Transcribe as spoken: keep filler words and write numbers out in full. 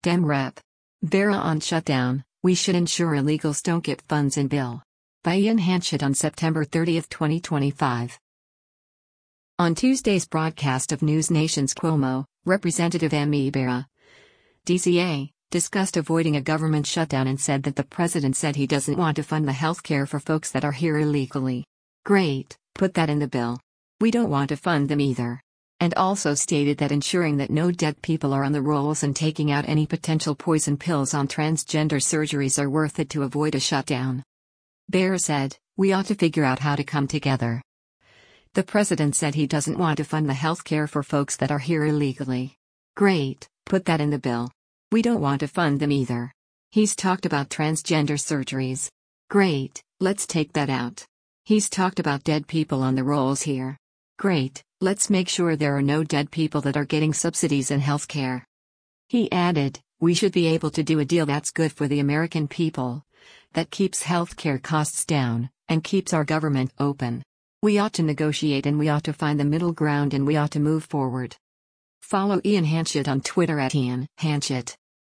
Dem Rep. Vera on shutdown, we should ensure illegals don't get funds in bill. By Ian Hanchett on September thirtieth, twenty twenty-five. On Tuesday's broadcast of News Nation's Cuomo, Representative Amy Bera, D C A, discussed avoiding a government shutdown and said that the president said he doesn't want to fund the health care for folks that are here illegally. Great, put that in the bill. We don't want to fund them either. And also stated that ensuring that no dead people are on the rolls and taking out any potential poison pills on transgender surgeries are worth it to avoid a shutdown. Bera said, we ought to figure out how to come together. The president said he doesn't want to fund the health care for folks that are here illegally. Great, put that in the bill. We don't want to fund them either. He's talked about transgender surgeries. Great, let's take that out. He's talked about dead people on the rolls here. Great, let's make sure there are no dead people that are getting subsidies in health care. He added, we should be able to do a deal that's good for the American people, that keeps health care costs down, and keeps our government open. We ought to negotiate and we ought to find the middle ground and we ought to move forward. Follow Ian Hanchett on Twitter at Ian Hanchett.